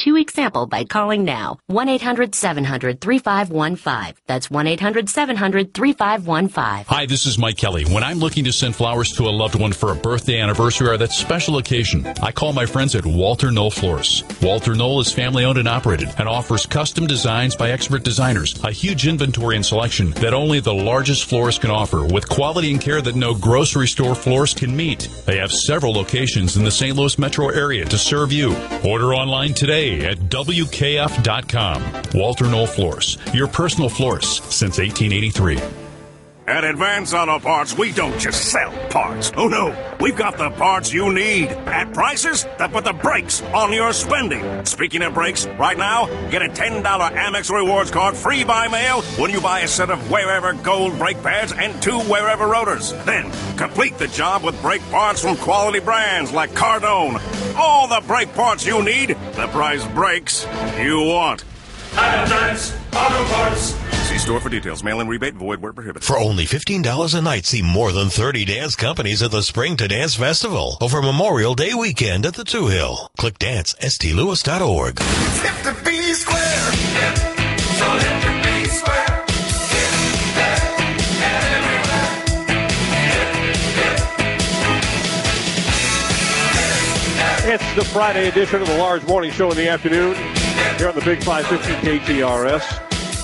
2-week sample by calling now. 1-800-700-3515. That's 1-800-700-3515. Hi, this is Mike Kelly. When I'm looking to send flowers to a loved one for a birthday, anniversary, or that special occasion, I call my friends at Walter Knoll Florists. Walter Knoll is family-owned and operated and offers custom designs by expert designers, a huge inventory and selection that only the largest florists can offer, with quality and care that no grocery store florist can meet. They have several locations in the St. Louis metro area to serve you. Order online today at WKF.com. Walter Knoll Florists, your personal florist since 1883. At Advance Auto Parts, we don't just sell parts. Oh, no. We've got the parts you need at prices that put the brakes on your spending. Speaking of brakes, right now, get a $10 Amex Rewards card free by mail when you buy a set of Wherever Gold brake pads and 2 Wherever rotors. Then, complete the job with brake parts from quality brands like Cardone. All the brake parts you need, the price brakes you want. At Advance Auto Parts. See store for details. Mail-in rebate void where prohibited. For only $15 a night, see more than 30 dance companies at the Spring to Dance Festival over Memorial Day weekend at the Two Hill. Click dance.stlouis.org. Hip to be square. So hip to be square. It's the Friday edition of the Large Morning Show in the afternoon here on the Big 550 KTRS.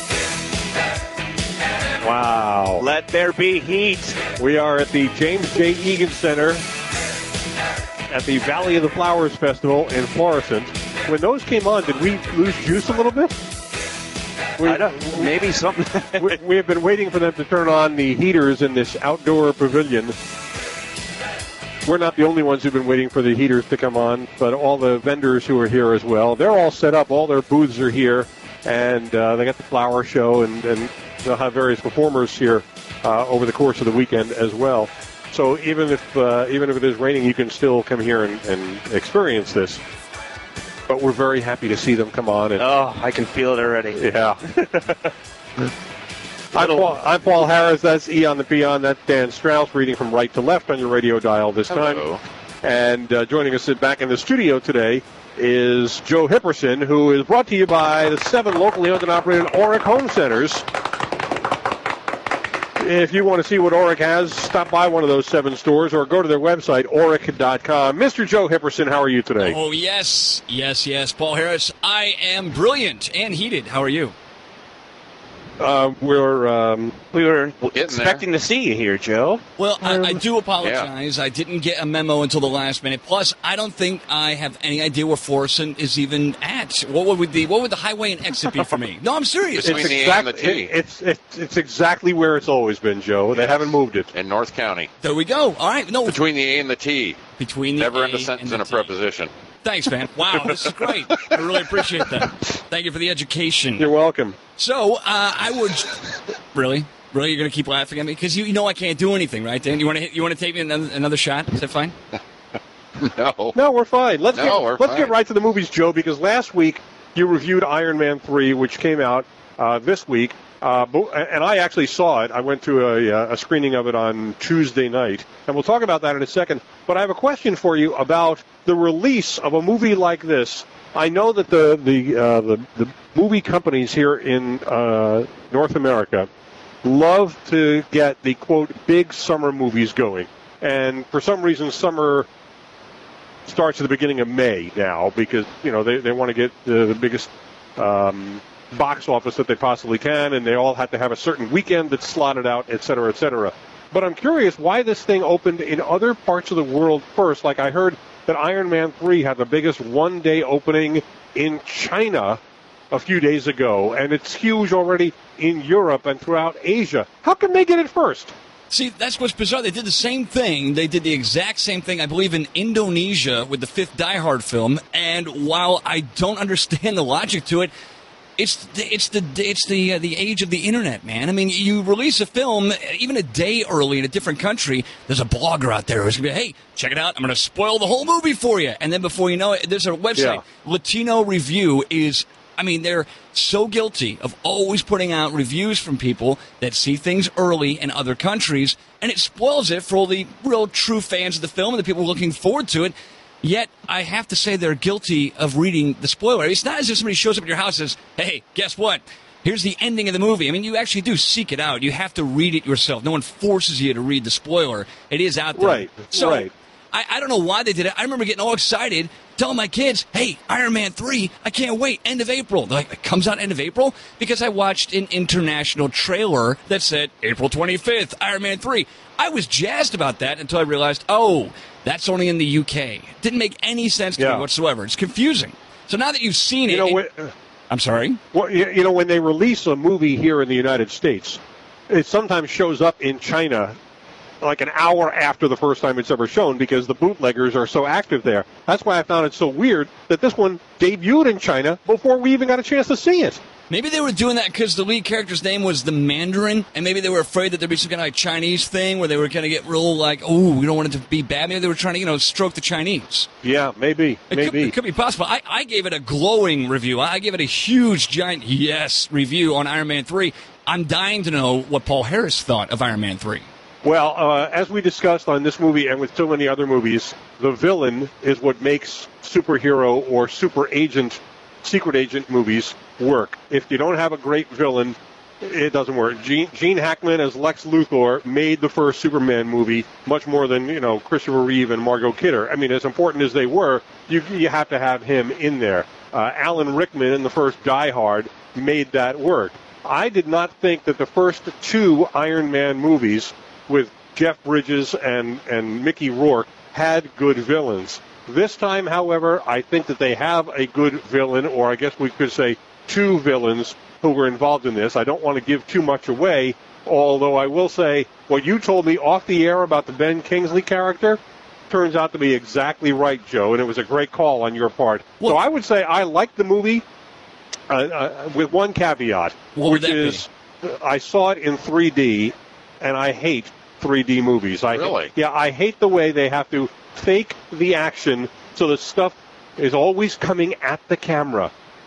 Wow. Let there be heat. We are at the James J. Egan Center at the Valley of the Flowers Festival in Florissant. When those came on, did we lose juice a little bit? Maybe something. we have been waiting for them to turn on the heaters in this outdoor pavilion. We're not the only ones who've been waiting for the heaters to come on, but all the vendors who are here as well. They're all set up. All their booths are here, and they got the flower show, and they'll have various performers here over the course of the weekend as well. So even if it is raining, you can still come here and experience this. But we're very happy to see them come on. And, I can feel it already. Yeah. I'm Paul Harris. That's E on the Beyond. That's Dan Strauss reading from right to left on your radio dial this time. And joining us back in the studio today is Joe Hipperson, who is brought to you by the 7 locally owned and operated Auric Home Centers. If you want to see what Auric has, stop by one of those 7 stores or go to their website, auric.com. Mr. Joe Hipperson, how are you today? Oh, yes. Paul Harris, I am brilliant and heated. How are you? We were expecting to see you here, Joe. Well, I do apologize. Yeah. I didn't get a memo until the last minute. Plus, I don't think I have any idea where Florissant is even at. What would the highway and exit be for me? No, I'm serious. It's exactly where it's always been, Joe. Yes. They haven't moved it. In North County. There we go. All right. No. Between the A and the T. Between the Never A in a sentence and in a preposition. Thanks, man. Wow, this is great. I really appreciate that. Thank you for the education. You're welcome. So, I would... Really? Really? You're going to keep laughing at me? Because you know I can't do anything, right, Dan? You want to take me another shot? Is that fine? No, we're fine. Let's get right to the movies, Joe, because last week you reviewed Iron Man 3, which came out this week. And I actually saw it. I went to a screening of it on Tuesday night, and we'll talk about that in a second. But I have a question for you about the release of a movie like this. I know that the movie companies here in North America love to get the, quote, big summer movies going. And for some reason, summer starts at the beginning of May now because, they want to get the biggest box office that they possibly can, and they all have to have a certain weekend that's slotted out, et cetera, et cetera. But I'm curious why this thing opened in other parts of the world first. Like I heard that Iron Man 3 had the biggest one-day opening in China a few days ago, and it's huge already in Europe and throughout Asia. How come they get it first? See, that's what's bizarre. They did the same thing. They did the exact same thing, I believe, in Indonesia with the 5th Die Hard film. And while I don't understand the logic to it, it's the age of the internet, man. I mean, you release a film even a day early in a different country. There's a blogger out there who's gonna be, hey, check it out. I'm gonna spoil the whole movie for you. And then before you know it, there's a website. Yeah. Latino Review is. I mean, they're so guilty of always putting out reviews from people that see things early in other countries, and it spoils it for all the real true fans of the film and the people looking forward to it. Yet, I have to say they're guilty of reading the spoiler. It's not as if somebody shows up at your house and says, hey, guess what? Here's the ending of the movie. I mean, you actually do seek it out. You have to read it yourself. No one forces you to read the spoiler. It is out there. Right, so, right. I don't know why they did it. I remember getting all excited, telling my kids, hey, Iron Man 3, I can't wait, end of April. They're like, it comes out end of April? Because I watched an international trailer that said April 25th, Iron Man 3. I was jazzed about that until I realized, oh, that's only in the UK. It didn't make any sense to me whatsoever. It's confusing. So now that you've seen it... I'm sorry? Well, when they release a movie here in the United States, it sometimes shows up in China like an hour after the first time it's ever shown because the bootleggers are so active there. That's why I found it so weird that this one debuted in China before we even got a chance to see it. Maybe they were doing that because the lead character's name was the Mandarin, and maybe they were afraid that there'd be some kind of like Chinese thing where they were going to get real like, oh, we don't want it to be bad. Maybe they were trying to, stroke the Chinese. Yeah, maybe. It could be possible. I gave it a glowing review. I gave it a huge, giant yes review on Iron Man 3. I'm dying to know what Paul Harris thought of Iron Man 3. Well, as we discussed on this movie and with so many other movies, the villain is what makes superhero or secret agent movies work. If you don't have a great villain, it doesn't work. Gene Hackman as Lex Luthor made the first Superman movie much more than, Christopher Reeve and Margot Kidder. I mean, as important as they were, you have to have him in there. Alan Rickman in the first Die Hard made that work. I did not think that the first two Iron Man movies with Jeff Bridges and Mickey Rourke had good villains. This time, however, I think that they have a good villain, or I guess we could say two villains who were involved in this. I don't want to give too much away, although I will say what you told me off the air about the Ben Kingsley character turns out to be exactly right, Joe, and it was a great call on your part. So I would say I liked the movie with one caveat, which is I saw it in 3D, and I hate 3D movies. Really? I hate the way they have to fake the action so the stuff is always coming at the camera.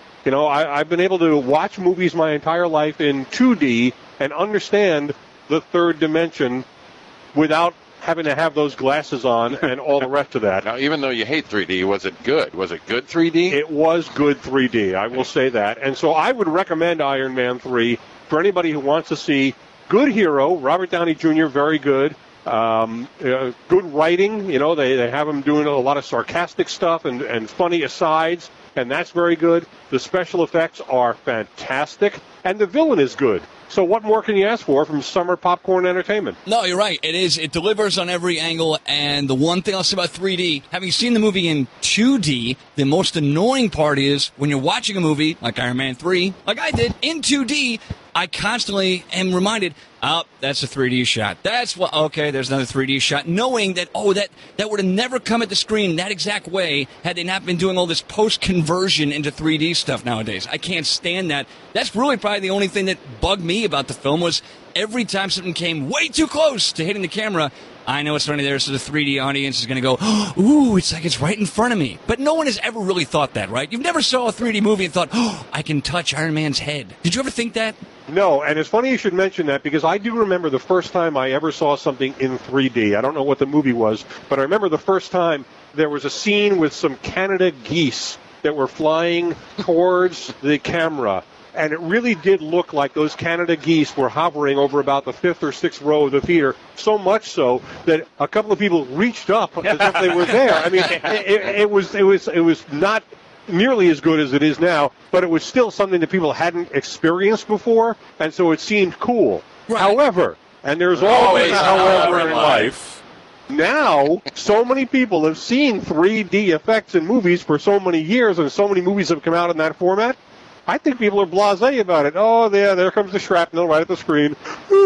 I've been able to watch movies my entire life in 2D and understand the third dimension without having to have those glasses on and all the rest of that. Now, even though you hate 3D, was it good? Was it good 3D? It was good 3D, I will say that. And so I would recommend Iron Man 3 for anybody who wants to see good hero, Robert Downey Jr., very good. Good writing, they have him doing a lot of sarcastic stuff and funny asides, and that's very good. The special effects are fantastic, and the villain is good. So what more can you ask for from summer popcorn entertainment? No, you're right. It is. It delivers on every angle, and the one thing I'll say about 3D, having seen the movie in 2D, the most annoying part is when you're watching a movie like Iron Man 3, like I did, in 2D, I constantly am reminded, that's a 3D shot. That's what, okay, there's another 3D shot. Knowing that, that would have never come at the screen that exact way had they not been doing all this post-conversion into 3D stuff nowadays. I can't stand that. That's really probably the only thing that bugged me about the film was every time something came way too close to hitting the camera, I know it's already there, so the 3D audience is going to go, ooh, it's like it's right in front of me. But no one has ever really thought that, right? You've never saw a 3D movie and thought, I can touch Iron Man's head. Did you ever think that? No, and it's funny you should mention that because I do remember the first time I ever saw something in 3D. I don't know what the movie was, but I remember the first time there was a scene with some Canada geese that were flying towards the camera. And it really did look like those Canada geese were hovering over about the fifth or sixth row of the theater, so much so that a couple of people reached up as if they were there. I mean, it was not nearly as good as it is now, but it was still something that people hadn't experienced before, and so it seemed cool. Right. However, and there's always a however in life, now so many people have seen 3D effects in movies for so many years, and so many movies have come out in that format, I think people are blasé about it. Oh, there comes the shrapnel right at the screen.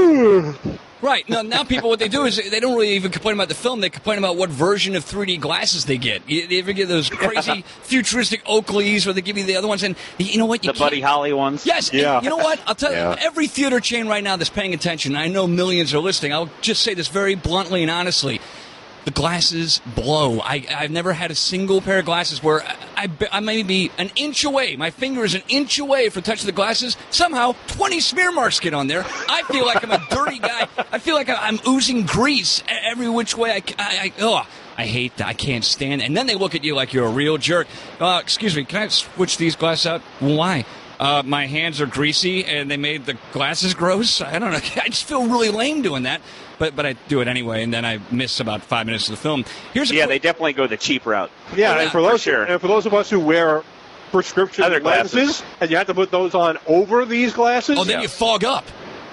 Right. Now people, what they do is they don't really even complain about the film. They complain about what version of 3D glasses they get. You ever get those crazy futuristic Oakleys where they give you the other ones? And you know what? The Buddy Holly ones? Yes. Yeah. You know what? I'll tell you, every theater chain right now that's paying attention, I know millions are listening, I'll just say this very bluntly and honestly. The glasses blow. I've never had a single pair of glasses where I may be an inch away. My finger is an inch away from touching the glasses. Somehow, 20 smear marks get on there. I feel like I'm a dirty guy. I feel like I'm oozing grease every which way. I I hate that. I can't stand it. And then they look at you like you're a real jerk. Excuse me, can I switch these glasses out? Why? My hands are greasy and they made the glasses gross. I don't know. I just feel really lame doing that. But I do it anyway, and then I miss about 5 minutes of the film. They definitely go the cheap route. Yeah, and for those of us who wear prescription other glasses, and you have to put those on over these glasses. Oh, then you fog up.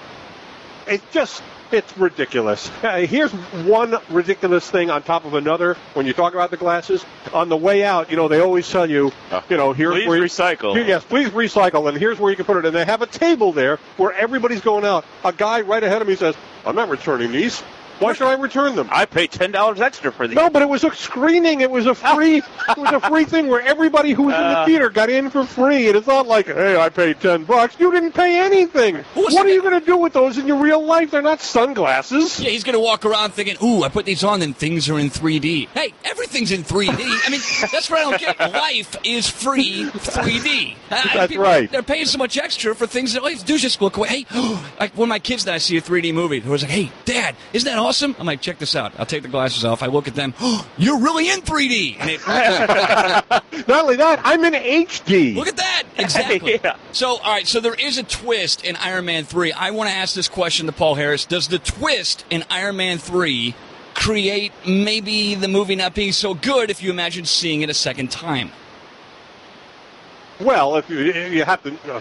It's ridiculous. Here's one ridiculous thing on top of another when you talk about the glasses. On the way out, they always tell you, here's please where recycle. Yes, please recycle, and here's where you can put it. And they have a table there where everybody's going out. A guy right ahead of me says, I'm not returning these. Why should I return them? I paid $10 extra for these. No, but it was a screening. It was a free. It was a free thing where everybody who was in the theater got in for free. And it's not like, hey, I paid $10. You didn't pay anything. What are you going to do with those in your real life? They're not sunglasses. Yeah, he's going to walk around thinking, ooh, I put these on, and things are in 3D. Hey, everything's in 3D. I mean, that's what I don't get. Life is free 3D. That's right. They're paying so much extra for things that all you have to do is just look away. Hey, like when my kids and I see a 3D movie, they was like, hey, Dad, isn't that awesome? I'm like, check this out. I'll take the glasses off. I look at them. Oh, you're really in 3D. And not only that, I'm in HD. Look at that. Exactly. Yeah. So, all right. So there is a twist in Iron Man 3. I want to ask this question to Paul Harris. Does the twist in Iron Man 3 create maybe the movie not being so good if you imagine seeing it a second time? Well, if you have to...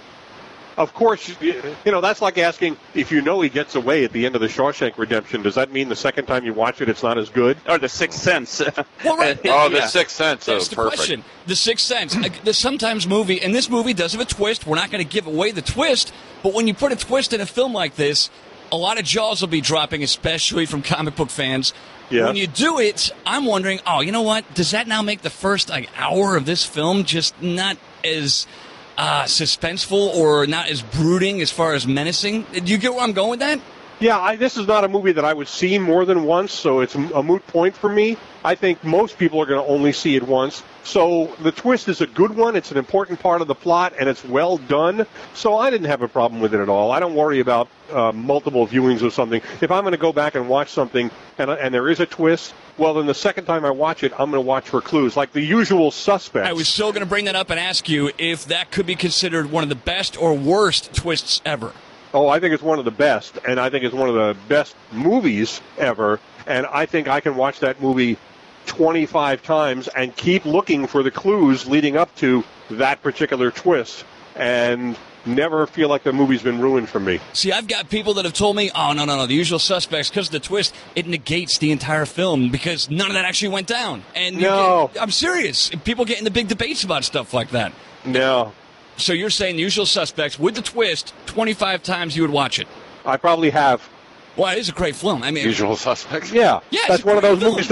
Of course, that's like asking if he gets away at the end of the Shawshank Redemption. Does that mean the second time you watch it, it's not as good? Or The Sixth Sense. Well, right. The Sixth Sense. That's the perfect. question. The Sixth Sense. There's sometimes movie, and this movie does have a twist. We're not going to give away the twist, but when you put a twist in a film like this, a lot of jaws will be dropping, especially from comic book fans. Yeah. When you do it, I'm wondering, you know what? Does that now make the first hour of this film just not as... suspenseful or not as brooding as far as menacing? Do you get where I'm going with that? Yeah, this is not a movie that I would see more than once, so it's a moot point for me. I think most people are going to only see it once. So the twist is a good one. It's an important part of the plot, and it's well done. So I didn't have a problem with it at all. I don't worry about multiple viewings of something. If I'm going to go back and watch something and there is a twist, well, then the second time I watch it, I'm going to watch for clues, like The Usual Suspects. I was so going to bring that up and ask you if that could be considered one of the best or worst twists ever. Oh, I think it's one of the best, and I think it's one of the best movies ever, and I think I can watch that movie 25 times and keep looking for the clues leading up to that particular twist, and never feel like the movie's been ruined for me. See, I've got people that have told me, oh, no, The Usual Suspects, because of the twist, it negates the entire film because none of that actually went down. And I'm serious. People get into big debates about stuff like that. No. So you're saying The Usual Suspects, with the twist, 25 times you would watch it? I probably have. Well, it is a great film. I mean, Usual Suspects. Yeah, that's one of those movies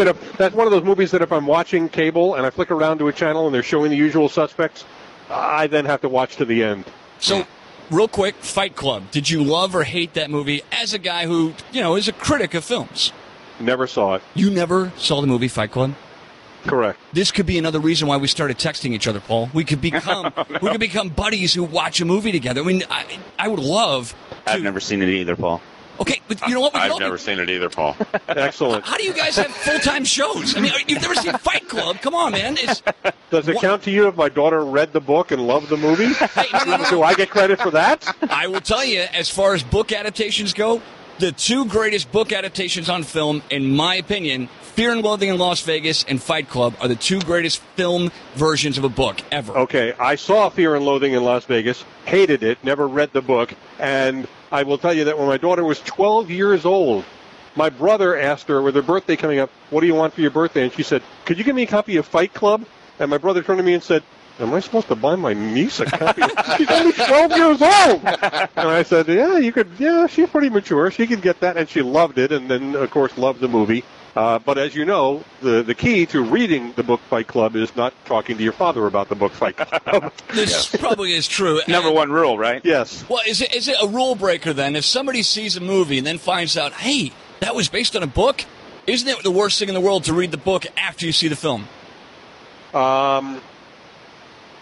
that if I'm watching cable and I flick around to a channel and they're showing The Usual Suspects, I then have to watch to the end. So, real quick, Fight Club. Did you love or hate that movie as a guy who, is a critic of films? Never saw it. You never saw the movie Fight Club? Correct. This could be another reason why we started texting each other, Paul. We could become buddies who watch a movie together. I mean, I would love to. I've never seen it either, Paul. Okay, but you know what? I've never seen it either, Paul. Excellent. How do you guys have full-time shows? I mean, you've never seen Fight Club? Come on, man. Does it count to you if my daughter read the book and loved the movie? Hey, no. Do I get credit for that? I will tell you, as far as book adaptations go, the two greatest book adaptations on film, in my opinion, Fear and Loathing in Las Vegas and Fight Club are the two greatest film versions of a book ever. Okay, I saw Fear and Loathing in Las Vegas, hated it, never read the book, and I will tell you that when my daughter was 12 years old, my brother asked her, with her birthday coming up, what do you want for your birthday? And she said, could you give me a copy of Fight Club? And my brother turned to me and said, am I supposed to buy my niece a copy? She's only 12 years old. And I said, yeah, she's pretty mature. She could get that. And she loved it, and then, of course, loved the movie. But as you know, the key to reading the book Fight Club is not talking to your father about the book Fight Club. This probably is true. Number one rule, right? Yes. Well, is it a rule breaker then? If somebody sees a movie and then finds out, hey, that was based on a book, isn't it the worst thing in the world to read the book after you see the film?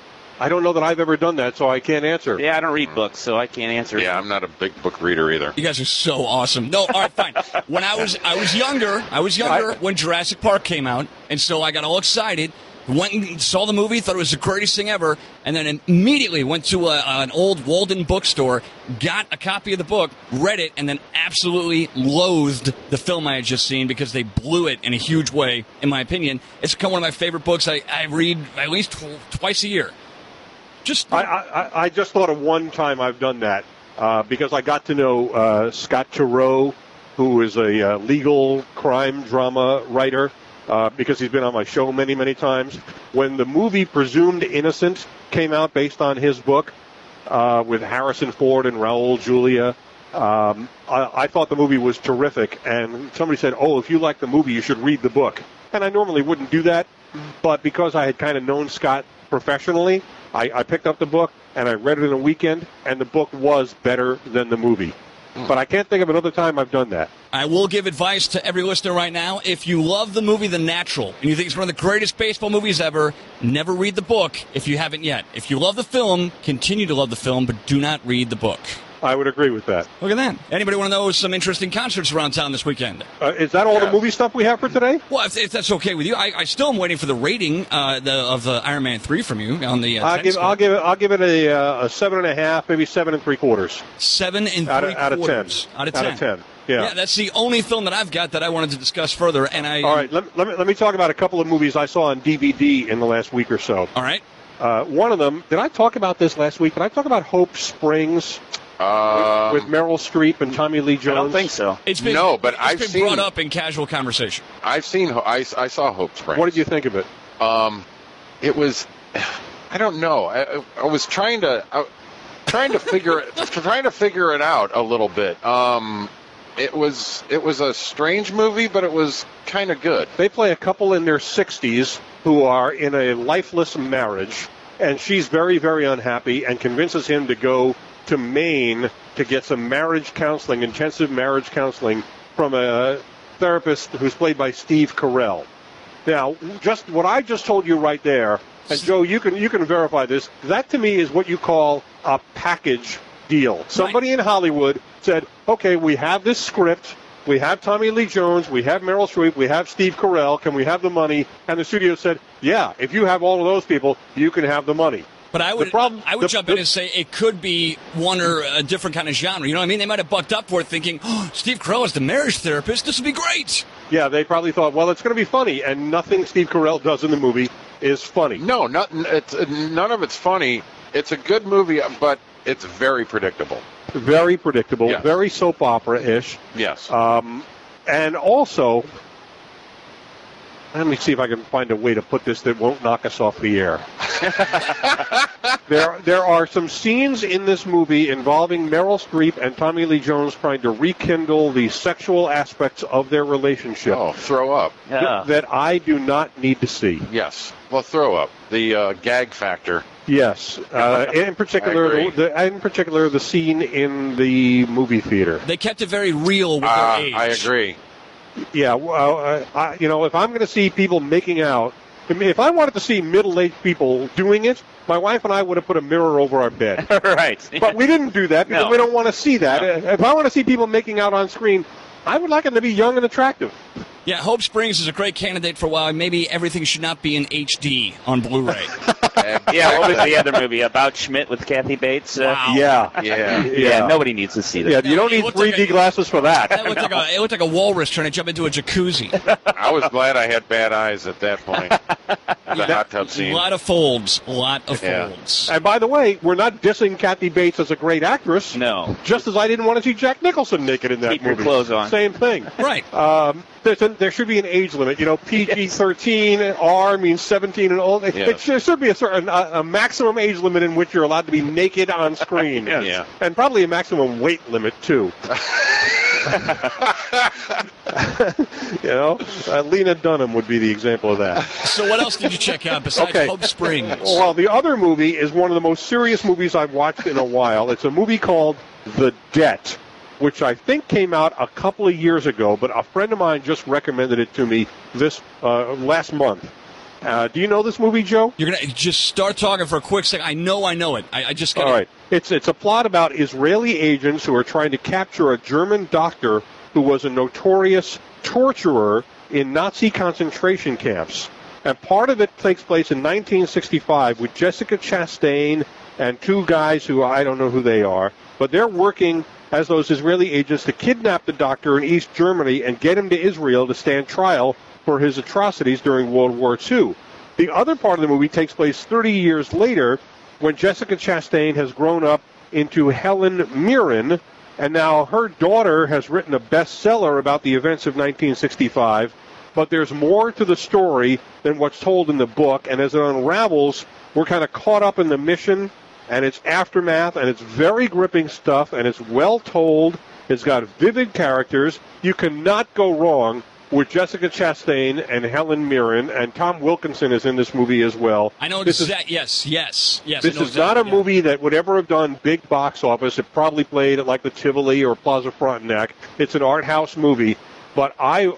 I don't know that I've ever done that, so I can't answer. Yeah, I don't read books, so I can't answer. Yeah, I'm not a big book reader either. You guys are so awesome. No, all right, fine. When I was younger when Jurassic Park came out, and so I got all excited. Went and saw the movie, thought it was the greatest thing ever, and then immediately went to an old Walden bookstore, got a copy of the book, read it, and then absolutely loathed the film I had just seen because they blew it in a huge way, in my opinion. It's become one of my favorite books. I read at least twice a year. I just thought of one time I've done that because I got to know Scott Turow, who is a legal crime drama writer. Because he's been on my show many, many times. When the movie Presumed Innocent came out based on his book with Harrison Ford and Raul Julia, I thought the movie was terrific. And somebody said, oh, if you like the movie, you should read the book. And I normally wouldn't do that. But because I had kind of known Scott professionally, I picked up the book and I read it in a weekend. And the book was better than the movie. But I can't think of another time I've done that. I will give advice to every listener right now. If you love the movie The Natural and you think it's one of the greatest baseball movies ever, never read the book if you haven't yet. If you love the film, continue to love the film, but do not read the book. I would agree with that. Look at that. Anybody want to know some interesting concerts around town this weekend? Is that all the movie stuff we have for today? Well, if that's okay with you, I still am waiting for the rating of Iron Man 3 from you on the. I'll give it a 7.5, maybe 7 3/4. 7 3/4 out of 10. Out of 10. Out of 10. Yeah, that's the only film that I've got that I wanted to discuss further. And all right, let me talk about a couple of movies I saw on DVD in the last week or so. All right. One of them. Did I talk about this last week? Did I talk about Hope Springs? With Meryl Streep and Tommy Lee Jones? I don't think so. It's been brought up in casual conversation. I saw Hope Springs. What did you think of it? It was, I don't know. I was trying to figure it out a little bit. It was a strange movie, but it was kind of good. They play a couple in their 60s who are in a lifeless marriage, and she's very, very unhappy and convinces him to go to Maine to get some marriage counseling, intensive marriage counseling, from a therapist who's played by Steve Carell. Now, just what I just told you right there, and Joe, you can verify this. That to me is what you call a package deal. Somebody in Hollywood said, "Okay, we have this script, we have Tommy Lee Jones, we have Meryl Streep, we have Steve Carell. Can we have the money?" And the studio said, "Yeah, if you have all of those people, you can have the money." But I would jump in and say it could be one or a different kind of genre. You know what I mean? They might have bucked up for it thinking, oh, Steve Carell is the marriage therapist. This would be great. Yeah, they probably thought, well, it's going to be funny. And nothing Steve Carell does in the movie is funny. No, none of it's funny. It's a good movie, but it's very predictable. Very predictable. Yes. Very soap opera-ish. Yes. And also, let me see if I can find a way to put this that won't knock us off the air. There are some scenes in this movie involving Meryl Streep and Tommy Lee Jones trying to rekindle the sexual aspects of their relationship. Oh, throw up. Yeah. That I do not need to see. Yes. Well, throw up. The gag factor. Yes. In particular, the scene in the movie theater. They kept it very real with their age. I agree. Yeah. Well, if I'm going to see people making out, if I wanted to see middle-aged people doing it, my wife and I would have put a mirror over our bed. Right. But we didn't do that because we don't want to see that. If I want to see people making out on screen, I would like them to be young and attractive. Yeah, Hope Springs is a great candidate for why maybe everything should not be in HD on Blu-ray. Yeah, what was the other movie about Schmidt with Kathy Bates? Wow. Yeah. Nobody needs to see that. Yeah, you don't need 3D glasses for that. It looked like a walrus trying to jump into a jacuzzi. I was glad I had bad eyes at that point. The hot tub scene. A lot of folds. Folds. And by the way, we're not dissing Kathy Bates as a great actress. No. Just as I didn't want to see Jack Nicholson naked in that movie. Keep your clothes on. Same thing. Right. There should be an age limit. PG-13, R means 17 and old. There should be a maximum age limit in which you're allowed to be naked on screen. Yes. Yeah. And probably a maximum weight limit, too. Lena Dunham would be the example of that. So what else did you check out besides Hope Springs? Well, the other movie is one of the most serious movies I've watched in a while. It's a movie called The Debt, which I think came out a couple of years ago, but a friend of mine just recommended it to me this last month. Do you know this movie, Joe? You're going to just start talking for a quick second. I know it. I just got All right. It's a plot about Israeli agents who are trying to capture a German doctor who was a notorious torturer in Nazi concentration camps. And part of it takes place in 1965 with Jessica Chastain and two guys who I don't know who they are, but they're working as those Israeli agents to kidnap the doctor in East Germany and get him to Israel to stand trial for his atrocities during World War II. The other part of the movie takes place 30 years later when Jessica Chastain has grown up into Helen Mirren, and now her daughter has written a bestseller about the events of 1965, but there's more to the story than what's told in the book, and as it unravels, we're kind of caught up in the mission and its aftermath, and it's very gripping stuff, and it's well told. It's got vivid characters. You cannot go wrong with Jessica Chastain and Helen Mirren, and Tom Wilkinson is in this movie as well. I know exactly. Yes. This is not a movie that would ever have done big box office. It probably played at like the Tivoli or Plaza Frontenac. It's an art house movie, but I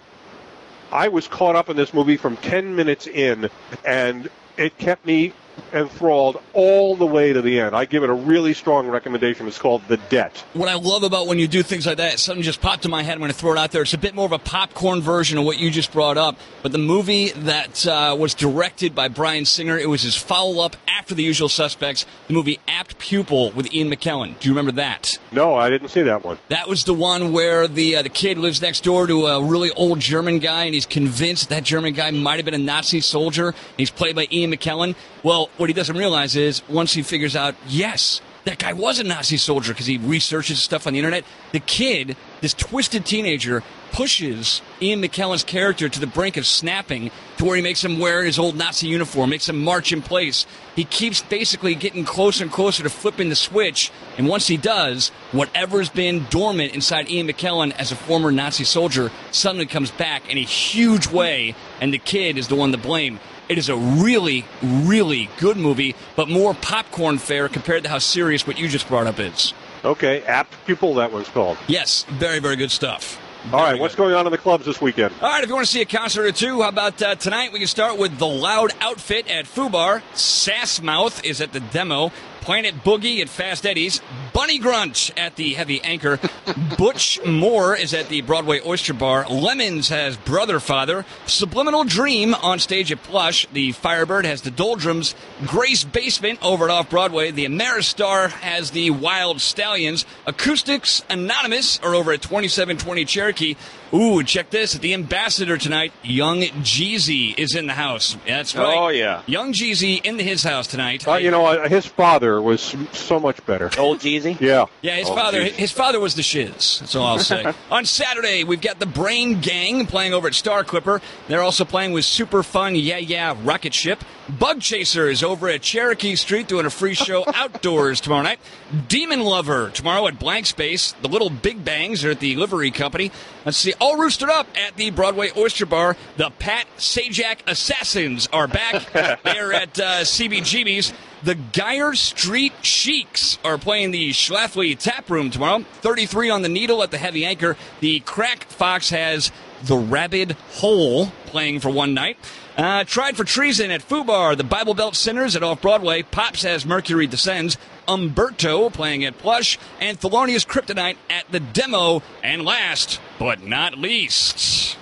was caught up in this movie from 10 minutes in, and it kept me enthralled all the way to the end. I give it a really strong recommendation. It's called The Debt. What I love about when you do things like that, something just popped in my head. I'm going to throw it out there. It's a bit more of a popcorn version of what you just brought up. But the movie that was directed by Bryan Singer, it was his follow-up after The Usual Suspects, the movie Apt Pupil with Ian McKellen. Do you remember that? No, I didn't see that one. That was the one where the kid lives next door to a really old German guy, and he's convinced that German guy might have been a Nazi soldier. He's played by Ian McKellen. Well, what he doesn't realize is once he figures out, yes, that guy was a Nazi soldier because he researches stuff on the internet, the kid, this twisted teenager, pushes Ian McKellen's character to the brink of snapping to where he makes him wear his old Nazi uniform, makes him march in place. He keeps basically getting closer and closer to flipping the switch, and once he does, whatever's been dormant inside Ian McKellen as a former Nazi soldier suddenly comes back in a huge way, and the kid is the one to blame. It is a really, really good movie, but more popcorn fare compared to how serious what you just brought up is. Okay, Apt Pupil, that one's called. Yes, very, very good stuff. All right, what's going on in the clubs this weekend? All right, if you want to see a concert or two, how about tonight? We can start with The Loud Outfit at Fubar. Sassmouth is at the Demo. Planet Boogie at Fast Eddie's. Bunny Grunch at the Heavy Anchor. Butch Moore is at the Broadway Oyster Bar. Lemons has Brother Father. Subliminal Dream on stage at Plush. The Firebird has the Doldrums. Grace Basement over at Off-Broadway. The Ameristar has the Wild Stallions. Acoustics Anonymous are over at 2720 Cherokee. Ooh, check this. At the Ambassador tonight, Young Jeezy is in the house. That's right. Oh, yeah. Young Jeezy in his house tonight. His father was so much better. Old Jeezy? Yeah. Yeah, his father was the shiz. That's all I'll say. On Saturday, we've got the Brain Gang playing over at Star Clipper. They're also playing with Super Fun Yeah Rocket Ship. Bug Chasers over at Cherokee Street doing a free show outdoors tomorrow night. Demon Lover tomorrow at Blank Space. The Little Big Bangs are at the Livery Company. Let's see, all roosted up at the Broadway Oyster Bar. The Pat Sajak Assassins are back. They're at CBGB's. The Geyer Street Sheiks are playing the Schlafly Tap Room tomorrow. 33 on the Needle at the Heavy Anchor. The Crack Fox has the Rabid Hole playing for one night. Tried for Treason at Fubar. The Bible Belt Sinners at Off-Broadway. Pops has Mercury Descends. Umberto playing at Plush. And Thelonious Kryptonite at the Demo. And last but not least,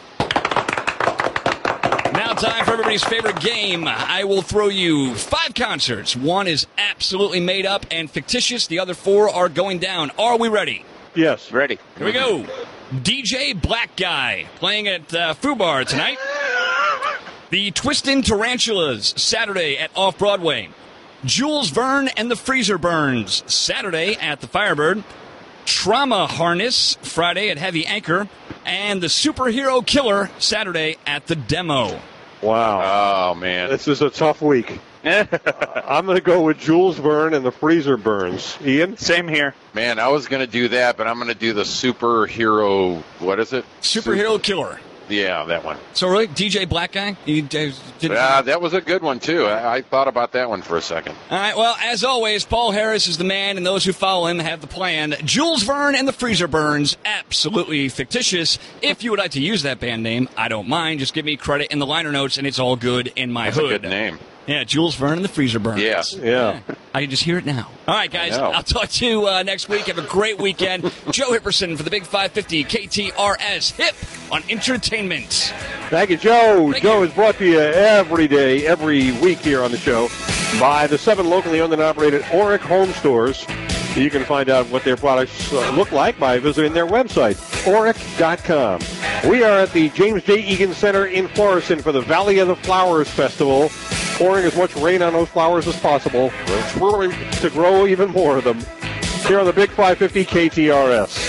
now time for everybody's favorite game. I will throw you 5 concerts. One is absolutely made up and fictitious. The other 4 are going down. Are we ready? Yes. Ready. Here we go. DJ Black Guy playing at Fubar tonight. The Twistin' Tarantulas Saturday at Off-Broadway. Jules Verne and the Freezer Burns Saturday at the Firebird. Trauma Harness Friday at Heavy Anchor. And the Superhero Killer Saturday at the Demo. Wow. Oh, man. This is a tough week. I'm going to go with Jules Verne and the Freezer Burns. Ian? Same here. Man, I was going to do that, but I'm going to do the superhero, what is it? Superhero Killer. Yeah, that one. So really, DJ Black Guy? That was a good one, too. I thought about that one for a second. All right, well, as always, Paul Harris is the man, and those who follow him have the plan. Jules Verne and the Freezer Burns, absolutely fictitious. If you would like to use that band name, I don't mind. Just give me credit in the liner notes, and it's all good in my hood. That's a good name. Yeah, Jules Verne and the Freezer Burns. Yeah. I can just hear it now. All right, guys, I'll talk to you next week. Have a great weekend. Joe Hipperson for the Big 550 KTRS Hip on Entertainment. Thank you, Joe. Joe is brought to you every day, every week here on the show by the 7 locally owned and operated Auric Home Stores. You can find out what their products look like by visiting their website, auric.com. We are at the James J. Egan Center in Florissant for the Valley of the Flowers Festival, pouring as much rain on those flowers as possible to grow even more of them. Here on the Big 550 KTRS.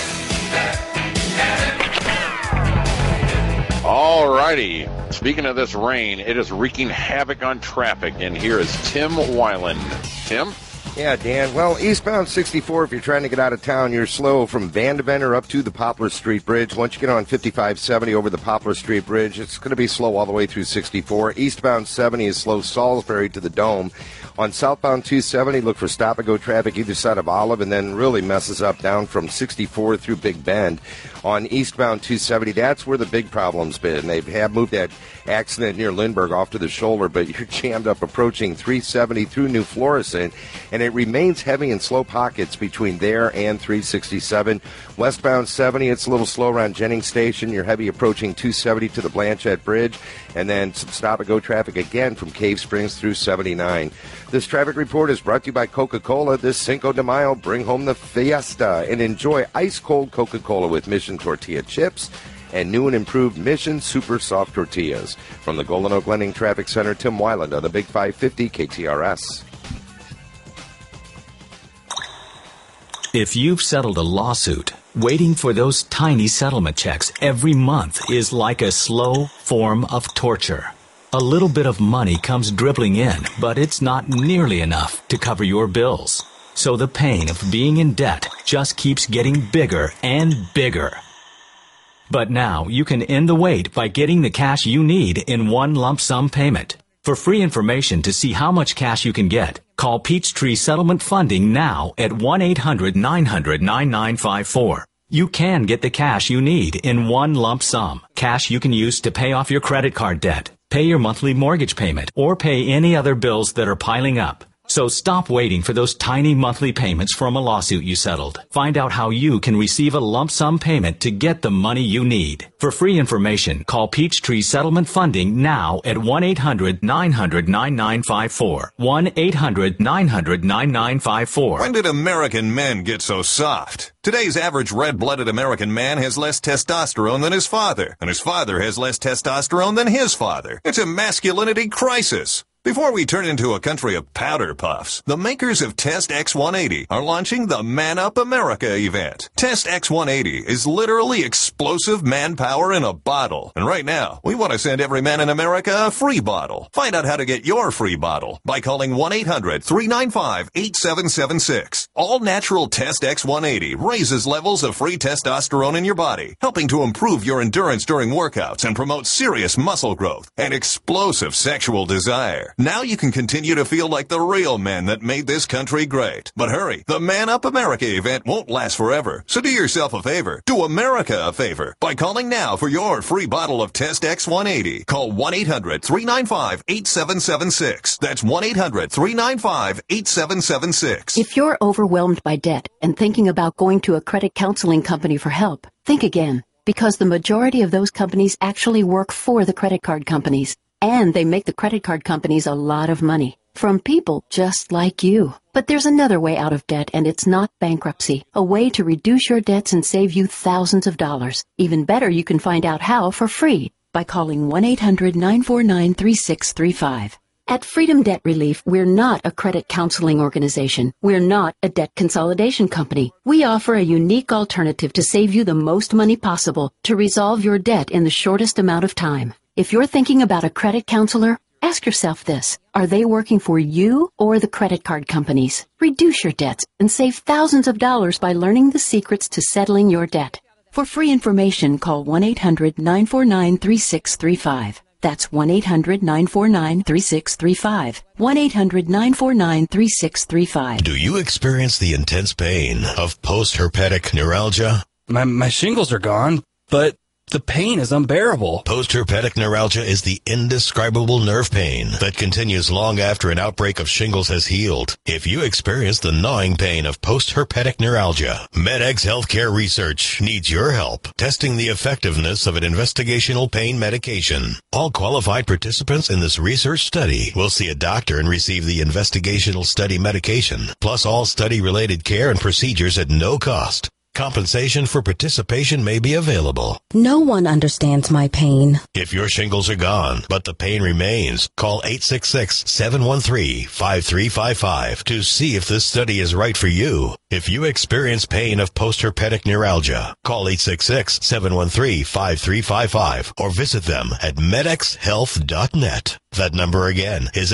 All righty. Speaking of this rain, it is wreaking havoc on traffic, and here is Tim Weiland. Tim? Yeah, Dan. Well, eastbound 64, if you're trying to get out of town, you're slow from Vandeventer up to the Poplar Street Bridge. Once you get on 5570 over the Poplar Street Bridge, it's going to be slow all the way through 64. Eastbound 70 is slow Salisbury to the Dome. On southbound 270, look for stop-and-go traffic either side of Olive, and then really messes up down from 64 through Big Bend. On eastbound 270, that's where the big problem's been. They have moved that accident near Lindbergh off to the shoulder, but you're jammed up approaching 370 through New Florissant, and it remains heavy in slow pockets between there and 367. Westbound 70, it's a little slow around Jennings Station. You're heavy approaching 270 to the Blanchette Bridge, and then some stop-and-go traffic again from Cave Springs through 79. This traffic report is brought to you by Coca-Cola. This Cinco de Mayo, bring home the fiesta and enjoy ice-cold Coca-Cola with Mission Tortilla Chips and new and improved Mission Super Soft Tortillas. From the Golden Oak Lending Traffic Center, Tim Weiland on the Big 550 KTRS. If you've settled a lawsuit, waiting for those tiny settlement checks every month is like a slow form of torture. A little bit of money comes dribbling in, but it's not nearly enough to cover your bills. So the pain of being in debt just keeps getting bigger and bigger. But now you can end the wait by getting the cash you need in one lump sum payment. For free information to see how much cash you can get, call Peachtree Settlement Funding now at 1-800-900-9954. You can get the cash you need in one lump sum. Cash you can use to pay off your credit card debt, pay your monthly mortgage payment, or pay any other bills that are piling up. So stop waiting for those tiny monthly payments from a lawsuit you settled. Find out how you can receive a lump sum payment to get the money you need. For free information, call Peachtree Settlement Funding now at 1-800-900-9954. 1-800-900-9954. When did American men get so soft? Today's average red-blooded American man has less testosterone than his father, and his father has less testosterone than his father. It's a masculinity crisis. Before we turn into a country of powder puffs, the makers of Test X180 are launching the Man Up America event. Test X180 is literally explosive manpower in a bottle. And right now, we want to send every man in America a free bottle. Find out how to get your free bottle by calling 1-800-395-8776. All-natural Test X180 raises levels of free testosterone in your body, helping to improve your endurance during workouts and promote serious muscle growth and explosive sexual desire. Now you can continue to feel like the real men that made this country great. But hurry, the Man Up America event won't last forever. So do yourself a favor. Do America a favor by calling now for your free bottle of Test X180. Call 1-800-395-8776. That's 1-800-395-8776. If you're overwhelmed by debt and thinking about going to a credit counseling company for help, think again, because the majority of those companies actually work for the credit card companies. And they make the credit card companies a lot of money from people just like you. But there's another way out of debt, and it's not bankruptcy. A way to reduce your debts and save you thousands of dollars. Even better, you can find out how for free by calling 1-800-949-3635. At Freedom Debt Relief, we're not a credit counseling organization. We're not a debt consolidation company. We offer a unique alternative to save you the most money possible to resolve your debt in the shortest amount of time. If you're thinking about a credit counselor, ask yourself this. Are they working for you or the credit card companies? Reduce your debts and save thousands of dollars by learning the secrets to settling your debt. For free information, call 1-800-949-3635. That's 1-800-949-3635. 1-800-949-3635. Do you experience the intense pain of post-herpetic neuralgia? My shingles are gone, but the pain is unbearable. Post-herpetic neuralgia is the indescribable nerve pain that continues long after an outbreak of shingles has healed. If you experience the gnawing pain of post-herpetic neuralgia, MedX Healthcare Research needs your help testing the effectiveness of an investigational pain medication. All qualified participants in this research study will see a doctor and receive the investigational study medication, plus all study-related care and procedures at no cost. Compensation for participation may be available. No one understands my pain. If your shingles are gone, but the pain remains, call 866-713-5355 to see if this study is right for you. If you experience pain of post-herpetic neuralgia, call 866-713-5355 or visit them at medxhealth.net. That number again is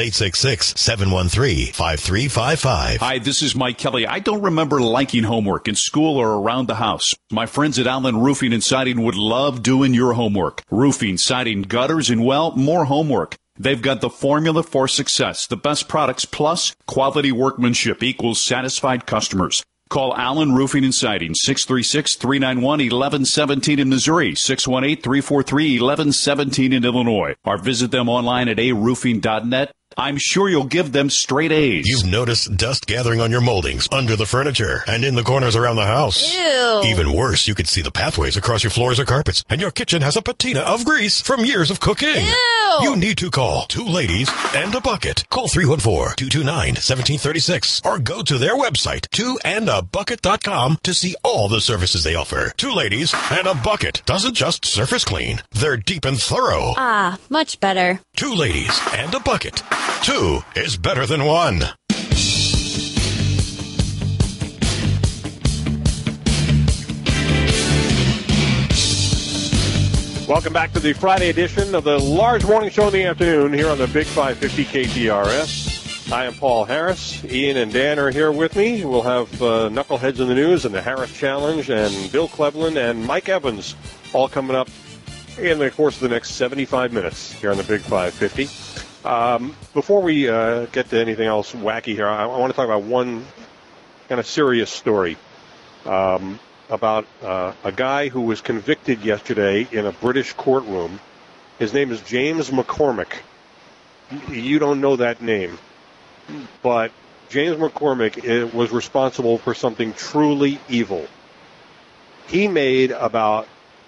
866-713-5355. Hi, this is Mike Kelly. I don't remember liking homework in school or around the house. My friends at Allen Roofing and Siding would love doing your homework. Roofing, siding, gutters, and, well, more homework. They've got the formula for success. The best products plus quality workmanship equals satisfied customers. Call Allen Roofing and Siding, 636-391-1117 in Missouri, 618-343-1117 in Illinois, or visit them online at aroofing.net. I'm sure you'll give them straight A's. You've noticed dust gathering on your moldings, under the furniture, and in the corners around the house. Ew. Even worse, you could see the pathways across your floors or carpets, and your kitchen has a patina of grease from years of cooking. Ew. You need to call Two Ladies and a Bucket. Call 314-229-1736 or go to their website, twoandabucket.com, to see all the services they offer. Two Ladies and a Bucket doesn't just surface clean. They're deep and thorough. Ah, much better. Two Ladies and a Bucket. Two is better than one. Welcome back to the Friday edition of the large morning show in the afternoon here on the Big 550 KTRS. I am Paul Harris. Ian and Dan are here with me. We'll have Knuckleheads in the News and the Harris Challenge and Bill Cleveland and Mike Evans all coming up in the course of the next 75 minutes here on the Big 550. Before we get to anything else wacky here, I want to talk about one kind of serious story about a guy who was convicted yesterday in a British courtroom. His name is James McCormick. You don't know that name, but James McCormick was responsible for something truly evil. He made about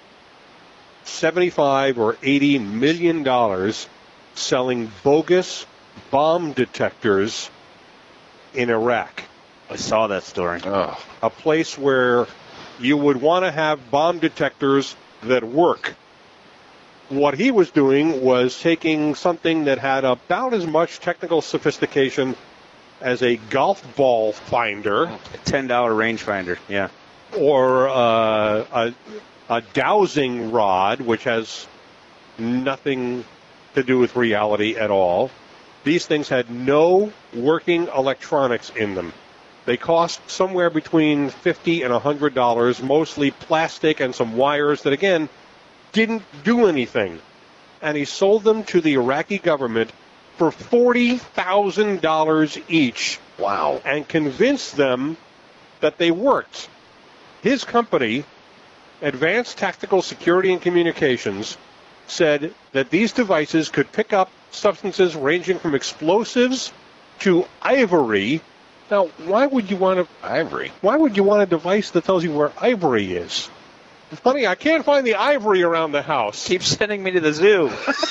$75 or $80 million selling bogus bomb detectors in Iraq. I saw that story. A place where you would want to have bomb detectors that work. What he was doing was taking something that had about as much technical sophistication as a golf ball finder. A $10 rangefinder, yeah. Or a dowsing rod, which has nothing to do with reality at all. These things had no working electronics in them. They cost somewhere between $50 and $100, mostly plastic and some wires that, again, didn't do anything. And he sold them to the Iraqi government for $40,000 each. Wow. And convinced them that they worked. His company, Advanced Tactical Security and Communications, said that these devices could pick up substances ranging from explosives to ivory. Now, why would you want a device that tells you where ivory is? Honey, I can't find the ivory around the house. Keep sending me to the zoo.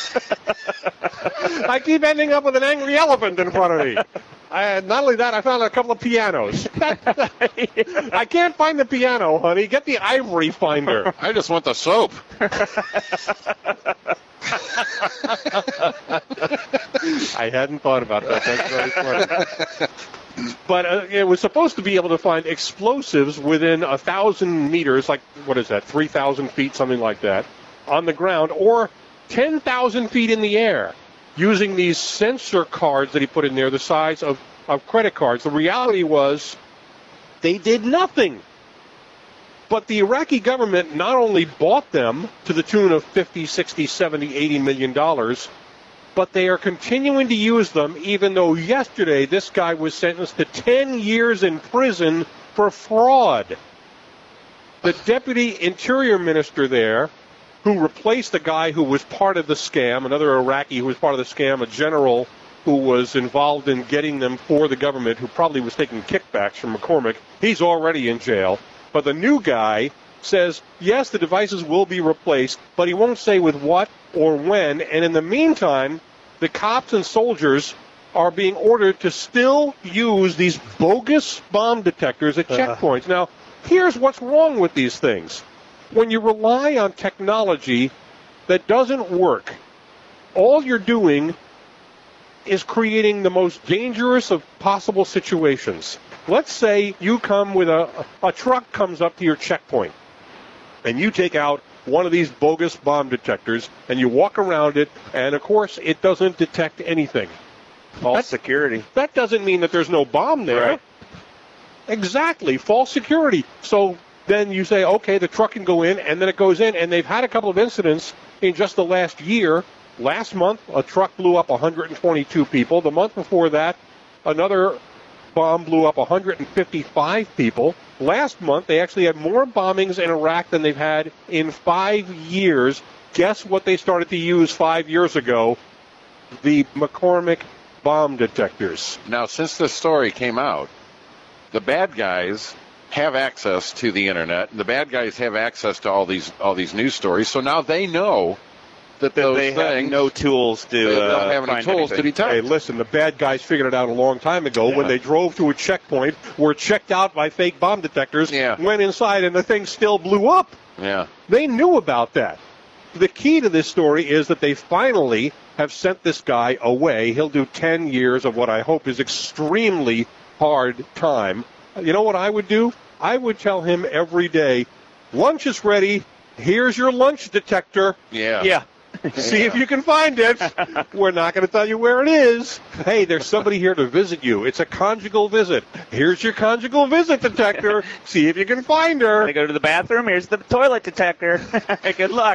I keep ending up with an angry elephant in front of me. Not only that, I found a couple of pianos. I can't find the piano, honey. Get the ivory finder. I just want the soap. I hadn't thought about that. That's very funny. But it was supposed to be able to find explosives within 1,000 meters, like, what is that, 3,000 feet, something like that, on the ground, or 10,000 feet in the air, using these sensor cards that he put in there, the size of credit cards. The reality was they did nothing. But the Iraqi government not only bought them to the tune of 50, 60, 70, 80 million dollars, but they are continuing to use them, even though yesterday this guy was sentenced to 10 years in prison for fraud. The deputy interior minister there, who replaced the guy who was part of the scam, another Iraqi who was part of the scam, a general who was involved in getting them for the government, who probably was taking kickbacks from McCormick, he's already in jail. But the new guy says, yes, the devices will be replaced, but he won't say with what or when. And in the meantime, the cops and soldiers are being ordered to still use these bogus bomb detectors at checkpoints. Now, here's what's wrong with these things. When you rely on technology that doesn't work, all you're doing is creating the most dangerous of possible situations. Let's say you come with a truck comes up to your checkpoint, and you take out one of these bogus bomb detectors, and you walk around it, and of course it doesn't detect anything. False security. That doesn't mean that there's no bomb there. Right. Exactly, false security. So then you say, okay, the truck can go in, and then it goes in, and they've had a couple of incidents in just the last year. Last month, a truck blew up 122 people. The month before that, another bomb blew up 155 people. Last month, they actually had more bombings in Iraq than they've had in 5 years. Guess what they started to use 5 years ago? The McCormick bomb detectors. Now, since this story came out, the bad guys have access to the internet. The bad guys have access to all these news stories. So now they know that those they things, have no tools to they don't have any tools to detect. Hey, listen, the bad guys figured it out a long time ago when they drove to a checkpoint, were checked out by fake bomb detectors, went inside, and the thing still blew up. Yeah. They knew about that. The key to this story is that they finally have sent this guy away. He'll do 10 years of what I hope is extremely hard time. You know what I would do? I would tell him every day, lunch is ready. Here's your lunch detector. Yeah. See if you can find it. We're not going to tell you where it is. Hey, there's somebody here to visit you. It's a conjugal visit. Here's your conjugal visit detector. See if you can find her. I go to the bathroom. Here's the toilet detector. Good luck.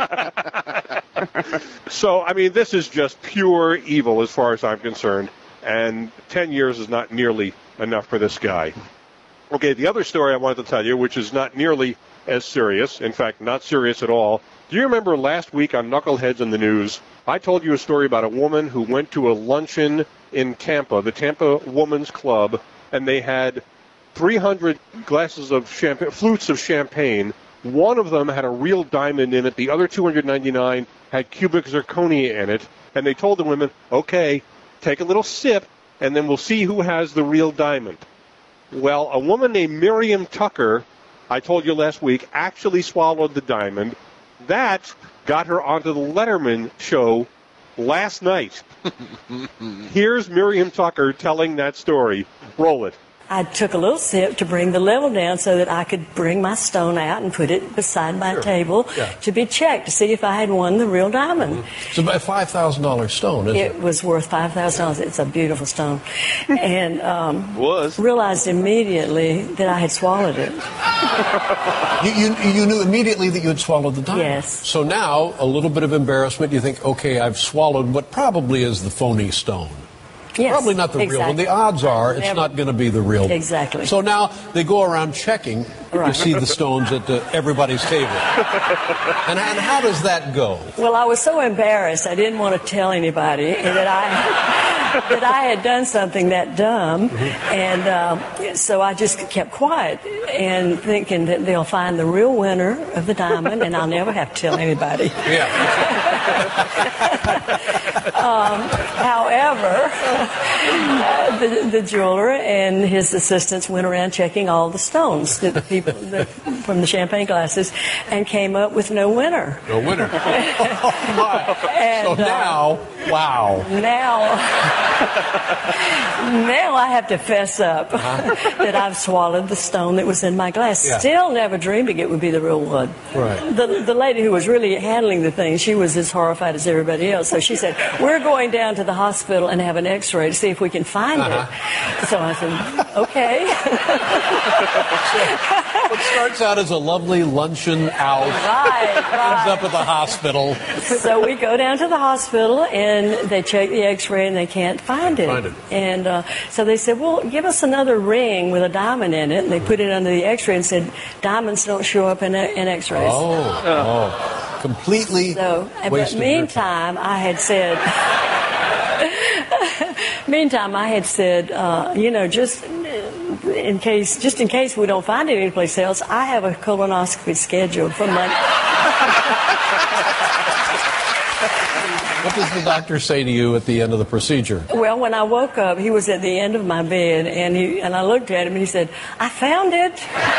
So, I mean, this is just pure evil as far as I'm concerned. And 10 years is not nearly enough for this guy. Okay, the other story I wanted to tell you, which is not nearly as serious, in fact, not serious at all. Do you remember last week on Knuckleheads in the News, I told you a story about a woman who went to a luncheon in Tampa, the Tampa Women's Club, and they had 300 glasses of champagne, flutes of champagne. One of them had a real diamond in it. The other 299 had cubic zirconia in it. And they told the women, okay, take a little sip, and then we'll see who has the real diamond. Well, a woman named Miriam Tucker, I told you last week, actually swallowed the diamond. That got her onto the Letterman show last night. Here's Miriam Tucker telling that story. Roll it. I took a little sip to bring the level down so that I could bring my stone out and put it beside my table to be checked to see if I had won the real diamond. It's about a $5,000 stone, isn't it? It was worth $5,000. It's a beautiful stone. And realized immediately that I had swallowed it. You knew immediately that you had swallowed the diamond? Yes. So now, a little bit of embarrassment. You think, okay, I've swallowed what probably is the phony stone. Yes, probably not the real one. The odds are it's not going to be the real one. Exactly. So now they go around checking to see the stones at everybody's table. And how does that go? Well, I was so embarrassed I didn't want to tell anybody that I had done something that dumb. And so I just kept quiet and thinking that they'll find the real winner of the diamond and I'll never have to tell anybody. However, the jeweler and his assistants went around checking all the stones that the people from the champagne glasses and came up with no winner. No winner. Oh, my. And, so now, wow. Now I have to fess up that I've swallowed the stone that was in my glass. Yeah. Still never dreaming it would be the real one. Right. The lady who was really handling the thing, she was as horrified as everybody else. So she said, we're going down to the hospital and have an x-ray to see if we can find it. So I said, okay. What starts out as a lovely luncheon out ends up at the hospital. So we go down to the hospital, and they check the x-ray, and they can't find it. And so they said, well, give us another ring with a diamond in it. And they put it under the x-ray and said, diamonds don't show up in x-rays. Completely. So, but meantime, I had said, just in case we don't find it anyplace else, I have a colonoscopy scheduled for Monday. What does the doctor say to you at the end of the procedure? Well, when I woke up, he was at the end of my bed, and I looked at him, and he said, I found it.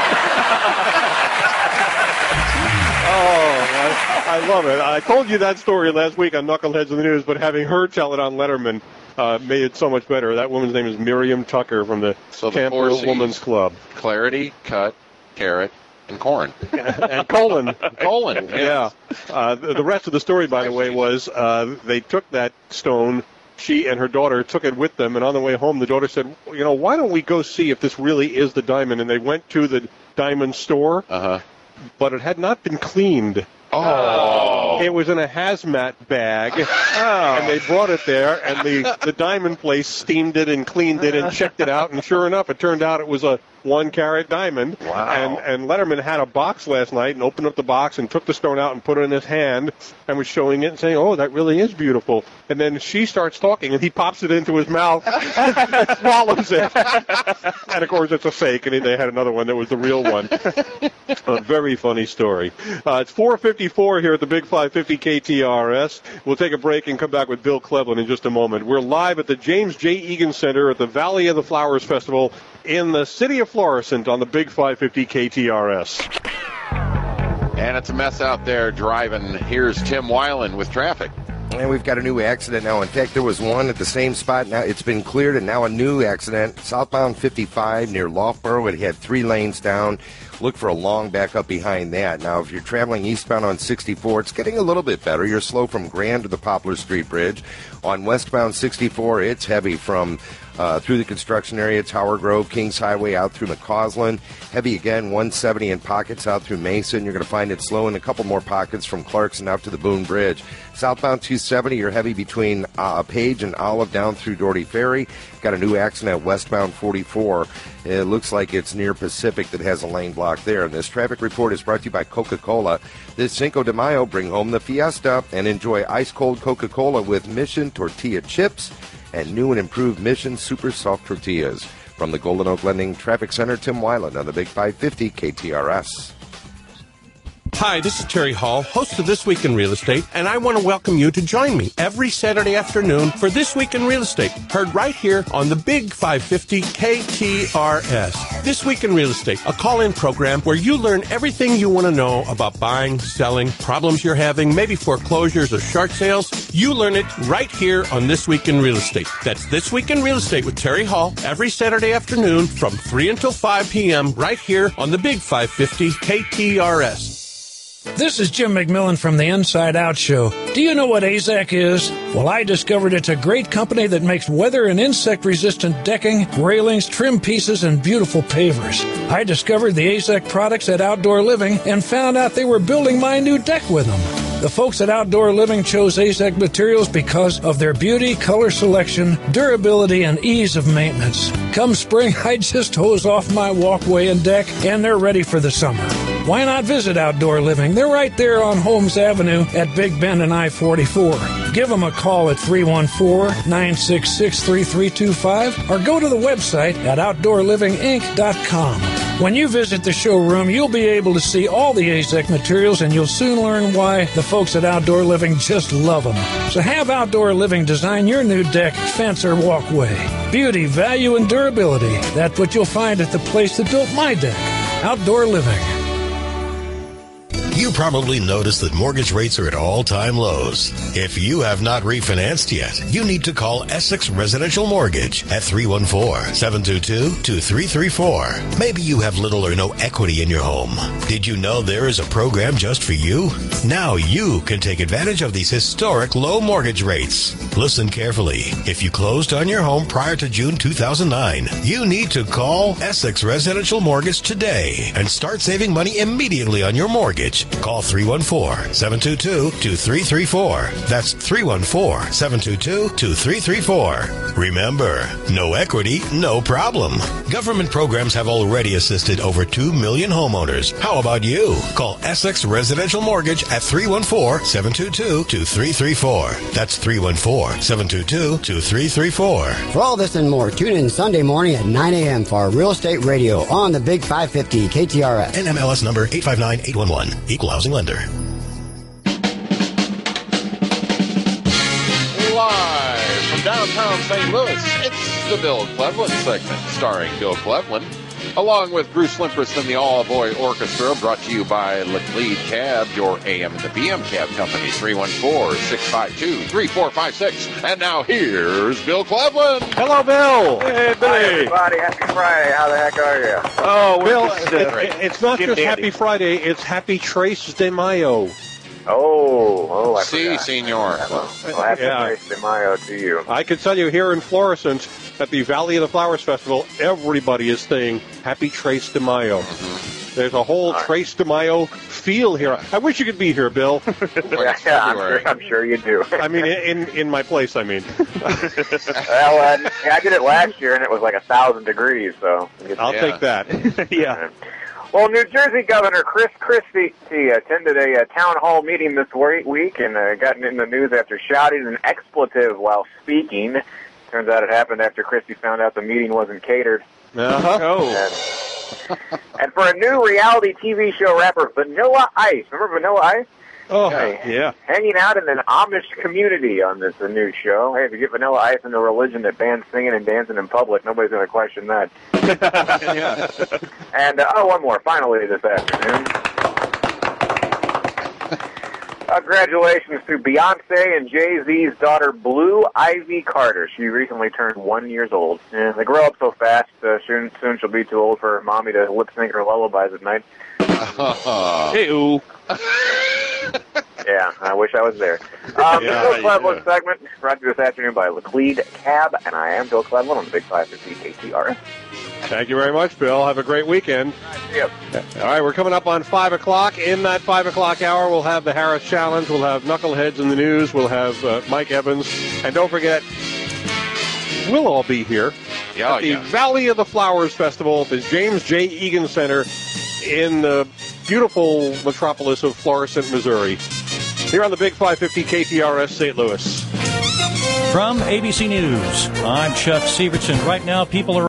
I love it. I told you that story last week on Knuckleheads in the News, but having her tell it on Letterman made it so much better. That woman's name is Miriam Tucker from the Campbell Women's Club. Clarity, cut, carrot, and corn. And colon. Colon, yes. Yeah. The rest of the story, by the way, was they took that stone. She and her daughter took it with them, and on the way home, the daughter said, why don't we go see if this really is the diamond? And they went to the diamond store, but it had not been cleaned. Oh. It was in a hazmat bag, and they brought it there, and the diamond place steamed it and cleaned it and checked it out, and sure enough, it turned out it was a 1-carat diamond. Wow. And Letterman had a box last night and opened up the box and took the stone out and put it in his hand and was showing it and saying, oh, that really is beautiful. And then she starts talking, and he pops it into his mouth and swallows it. And, of course, it's a fake, and they had another one that was the real one. A very funny story. It's 4:54 here at the Big 550 KTRS. We'll take a break and come back with Bill Cleveland in just a moment. We're live at the James J. Egan Center at the Valley of the Flowers Festival in the city of Florissant on the Big 550 KTRS. And it's a mess out there driving. Here's Tim Weiland with traffic. And we've got a new accident now. In fact, there was one at the same spot. Now it's been cleared, and now a new accident. Southbound 55 near Loughborough. It had 3 lanes down. Look for a long backup behind that. Now, if you're traveling eastbound on 64, it's getting a little bit better. You're slow from Grand to the Poplar Street Bridge. On westbound 64, it's heavy from through the construction area, Tower Grove, Kings Highway, out through McCausland. Heavy again, 170 in pockets out through Mason. You're going to find it slow in a couple more pockets from Clarkson out to the Boone Bridge. Southbound 270, you're heavy between Page and Olive down through Doherty Ferry. Got a new accident at westbound 44. It looks like it's near Pacific that has a lane block there. And this traffic report is brought to you by Coca-Cola. This Cinco de Mayo, bring home the fiesta and enjoy ice-cold Coca-Cola with Mission Tortilla Chips and new and improved Mission Super Soft Tortillas. From the Golden Oak Lending Traffic Center, Tim Weiland on the Big 550 KTRS. Hi, this is Terry Hall, host of This Week in Real Estate, and I want to welcome you to join me every Saturday afternoon for This Week in Real Estate, heard right here on the Big 550 KTRS. This Week in Real Estate, a call-in program where you learn everything you want to know about buying, selling, problems you're having, maybe foreclosures or short sales. You learn it right here on This Week in Real Estate. That's This Week in Real Estate with Terry Hall every Saturday afternoon from 3 until 5 p.m. right here on the Big 550 KTRS. This is Jim McMillan from the Inside Out Show. Do you know what AZEK is? Well, I discovered it's a great company that makes weather and insect-resistant decking, railings, trim pieces, and beautiful pavers. I discovered the AZEK products at Outdoor Living and found out they were building my new deck with them. The folks at Outdoor Living chose AZEK materials because of their beauty, color selection, durability, and ease of maintenance. Come spring, I just hose off my walkway and deck, and they're ready for the summer. Why not visit Outdoor Living? They're right there on Holmes Avenue at Big Bend and I-44. Give them a call at 314-966-3325 or go to the website at OutdoorLivingInc.com. When you visit the showroom, you'll be able to see all the AZEK materials, and you'll soon learn why the folks at Outdoor Living just love them. So have Outdoor Living design your new deck, fence, or walkway. Beauty, value, and durability. That's what you'll find at the place that built my deck. Outdoor Living. You probably noticed that mortgage rates are at all-time lows. If you have not refinanced yet, you need to call Essex Residential Mortgage at 314-722-2334. Maybe you have little or no equity in your home. Did you know there is a program just for you? Now you can take advantage of these historic low mortgage rates. Listen carefully. If you closed on your home prior to June 2009, you need to call Essex Residential Mortgage today and start saving money immediately on your mortgage. Call 314-722-2334. That's 314-722-2334. Remember, no equity, no problem. Government programs have already assisted over 2 million homeowners. How about you? Call Essex Residential Mortgage at 314-722-2334. That's 314-722-2334. For all this and more, tune in Sunday morning at 9 a.m. for Real Estate Radio on the Big 550 KTRS. NMLS number 859811. Equal housing lender. Live from downtown St. Louis, it's the Bill Cleveland segment, starring Bill Cleveland, along with Bruce Limpris and the All-Boy Orchestra, brought to you by Laclede Cab, your AM and the PM cab company, 314-652-3456. And now here's Bill Cleveland. Hello, Bill. Hey, Billy. Hi, everybody. Happy Friday. How the heck are you? Oh, Bill, it's not just Happy Friday, it's Happy Trace de Mayo. Oh, I Si, forgot. senor. Well, happy Trace de Mayo to you. I can tell you here in Florissant, at the Valley of the Flowers Festival, everybody is saying Happy Trace de Mayo. Mm-hmm. There's a whole Trace de Mayo feel here. I wish you could be here, Bill. I'm sure you do. I mean, in my place, I mean. Well, I did it last year, and it was like 1,000 degrees, so. I'll take that. Yeah. Well, New Jersey Governor Chris Christie attended a town hall meeting this week and got in the news after shouting an expletive while speaking. Turns out it happened after Christie found out the meeting wasn't catered. Uh-huh. Oh. And for a new reality TV show rapper, Vanilla Ice. Remember Vanilla Ice? Oh, yeah. Hanging out in an Amish community on this new show. Hey, if you get Vanilla Ice into a religion that bans singing and dancing in public, nobody's going to question that. Yeah. And, one more, finally, this afternoon. Congratulations to Beyonce and Jay-Z's daughter, Blue Ivy Carter. She recently turned 1 year old. And they grow up so fast, soon she'll be too old for mommy to lip-sync her lullabies at night. Hey-oo. Yeah, I wish I was there. The Bill Cleveland segment brought to you this afternoon by Laclede Cab, and I am Bill Cleveland on the Big 550 KTRS. Thank you very much, Bill. Have a great weekend. Yep. All right, we're coming up on 5 o'clock. In that 5 o'clock hour, we'll have the Harris Challenge. We'll have Knuckleheads in the News. We'll have Mike Evans. And don't forget, we'll all be here at the Valley of the Flowers Festival at the James J. Egan Center in the beautiful metropolis of Florissant, Missouri. Here on the Big 550 KTRS St. Louis. From ABC News, I'm Chuck Severson. Right now, people are